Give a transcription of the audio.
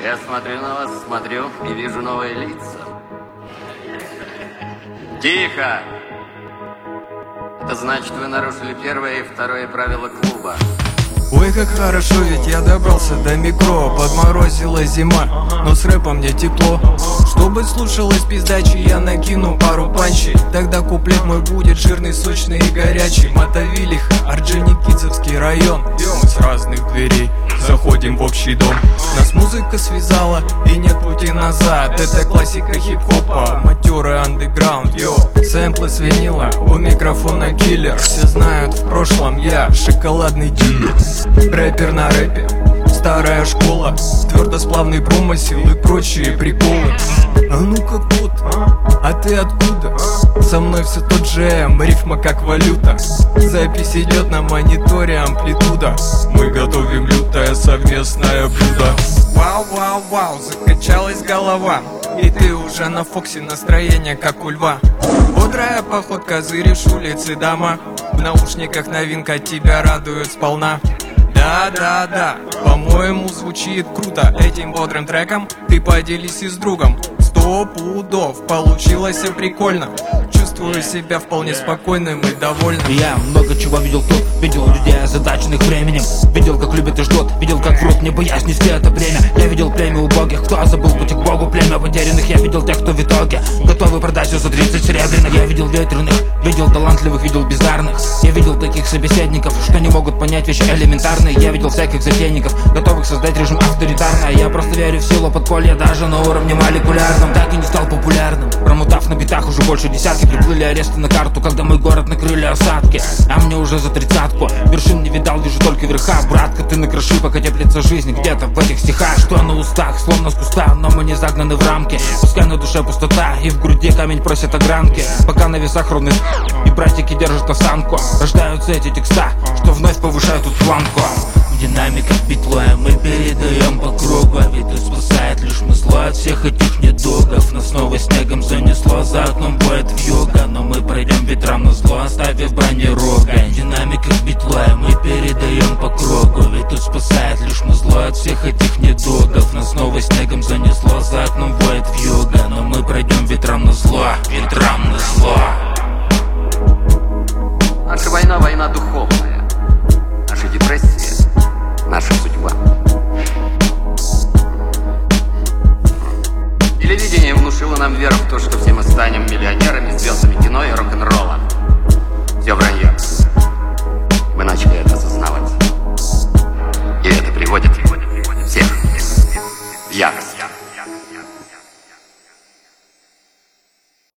Я смотрю на вас, смотрю и вижу новые лица. Тихо! Это значит, вы нарушили первое и второе правило клуба. Ой, как хорошо, ведь я добрался до микро. Подморозила зима, но с рэпом мне тепло. Чтобы слушалось пиздачи, я накину пару панчей. Тогда куплет мой будет жирный, сочный и горячий. Мотовилиха, Орджоникидзевский район. Мы с разных дверей заходим в общий дом. Нас музыка связала и нет пути назад. Это классика хип-хопа, матерый андеграунд, йо. Сэмплы с винила, у микрофона киллер. Все знают, в прошлом я шоколадный дилер. Рэпер на рэпе, старая школа, твердосплавный промысел и прочие приколы. А ну-ка, кот, а ты откуда? Со мной все тот же М, рифма как валюта. Запись идет на мониторе, амплитуда. Мы готовим лютое совместное блюдо. Вау-вау-вау, закачалась голова. И ты уже на Фоксе, настроение как у льва. Бодрая походка, зыришь улицы, дома. В наушниках новинка тебя радует сполна. Да-да-да, по-моему, звучит круто. Этим бодрым треком ты поделись и с другом. 100 пудов, получилось и прикольно. Чувствую себя вполне спокойным и довольным. Я много чего видел тут, видел людей озадаченных временем. Видел, как любят и ждут, видел, как врут, не боясь нести это бремя. Я видел племя убогих, кто забыл пути к Богу. Племя потерянных, я видел тех, кто в итоге готовы продать все за 30 серебряных. Я видел ветреных, видел талантливых, видел бездарных. Я видел таких собеседников, что не могут понять вещи элементарные. Я видел всяких затейников, готовых создать режим авторитарно. Я просто верю в силу подполья, даже на уровне молекулярном. Так и не стал популярным, промотав на битах уже больше десятки. Приплыли аресты на карту, когда мой город накрыли осадки. А мне уже за 30-ку, вершин не видал, вижу только верха. Братка, ты на крыши, пока теплится жизнь где-то в этих стихах. Что на устах, словно с куста, но мы не загнаны в рамки. Пускай на душе пустота, и в груди камень просит огранки. Пока на весах ровный и братики держат осанку. Рождаются эти текста, что вновь повышают тут планку. В динамиках битлоя мы передаем по кругу. Ведь тут спасает лишь смысла от всех этих недугов. Нас снова снегом занесло, за окном воет вьюга. Но мы пройдем ветрам на зло, оставив бронеругань. В динамиках битлоя мы передаем по кругу. Ведь тут спасает лишь смысла от всех этих недугов. Нас снова снегом занесло, за окном воет вьюга. Но мы пройдем ветрам на зло, ветрам на зло. Наша война — война духовная. Наша депрессия — наша судьба. Телевидение внушило нам веру в то, что все мы станем миллионерами, звездами кино и рок-н-ролла. Все вранье. Мы начали это осознавать. И это приводит всех в ярость.